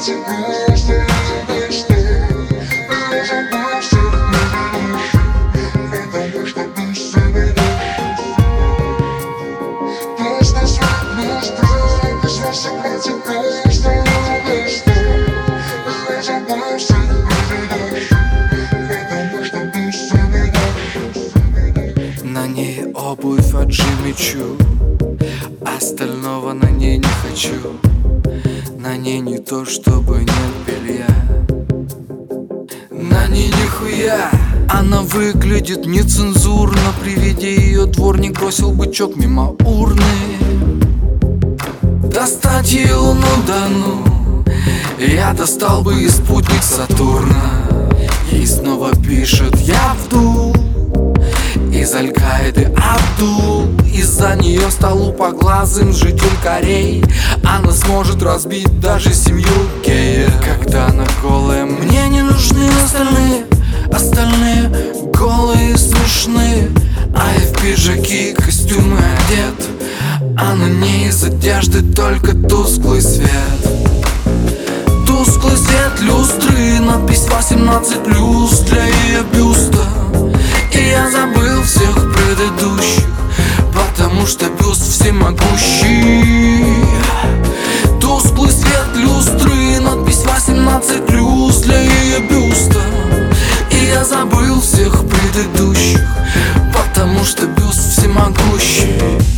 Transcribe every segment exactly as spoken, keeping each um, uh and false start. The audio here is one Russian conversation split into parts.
На ней обувь от Джимми Чу, остального на ней не хочу. На ней не то, чтобы нет белья, на ней нихуя. Она выглядит нецензурно, при виде ее дворник бросил бычок мимо урны. Достать ее луну, да ну, я достал бы и спутник Сатурна. Ей снова пишет: я вдул из Аль-Каиды Абдул. Из-за нее стал лупоглазым житель Кореи. Она сможет разбить даже семью геев. Когда она голая, мне не нужны остальные. Остальные голые и смешные, а я в пиджаки и костюмы одет, а на ней из одежды только тусклый свет. Тусклый свет люстры, надпись восемнадцать плюс для ее бюста. И я забыл всех предыдущих, потому что бюст всемогущий. Тусклый свет люстры, надпись восемнадцать плюс для ее бюста. И я забыл всех предыдущих, потому что бюст всемогущий.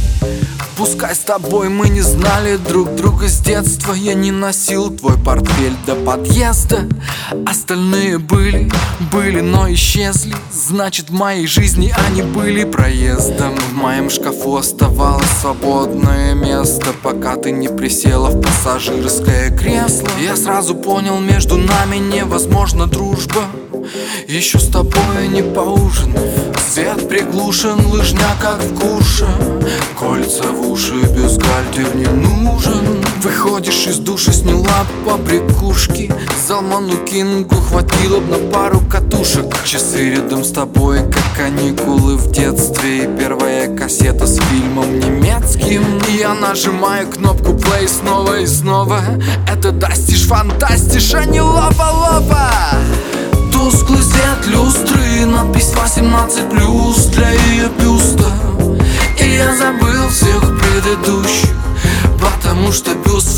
Пускай с тобой мы не знали друг друга с детства, я не носил твой портфель до подъезда. Остальные были, были, но исчезли. Значит, в моей жизни они были проездом. В моем шкафу оставалось свободное место, пока ты не присела в пассажирское кресло. Я сразу понял, между нами невозможна дружба, еще с тобой не поужинав. Свет приглушен, лыжня как в Курше, кольца в уши, бюстгальтер не нужен. Выходишь из душа, сняла побрякушки, Залману Кингу хватило б на пару катушек. Часы рядом с тобой, как каникулы в детстве, и первая кассета с фильмом немецким. И я нажимаю кнопку play снова и снова. Это дастиш, фантастиш, а не лопа-лопа. Тусклый свет люстры, надпись восемнадцать плюс для ее бюста. И я забыл всех предыдущих, потому что бюст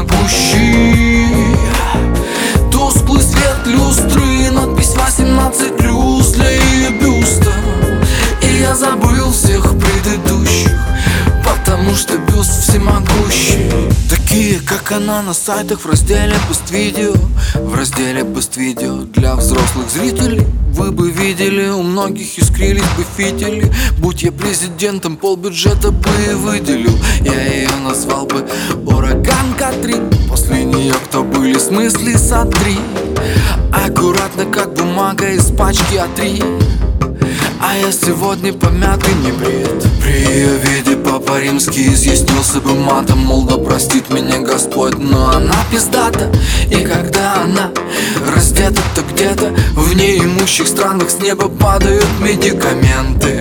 всемогущий. Тусклый свет люстры, надпись восемнадцать плюс для ее бюста. И я забыл всех предыдущих, потому что бюст всемогущий. Такие, как она, на сайтах в разделе Бест-видео. В разделе Бест-видео для взрослых зрителей. Вы бы видели, у многих искрились бы фитили. Будь я президентом, полбюджета бы и выделил. Я ее назвал бы Ураган Катрин. После нее кто были, в смысле сотри. Аккуратно, как бумага из пачки а три. А я сегодня помятый, не брит. При ее виде Папа Римский изъяснился бы матом, мол, да простит меня Господь, но она пиздата. И когда она раздета, то где-то в неимущих странах с неба падают медикаменты.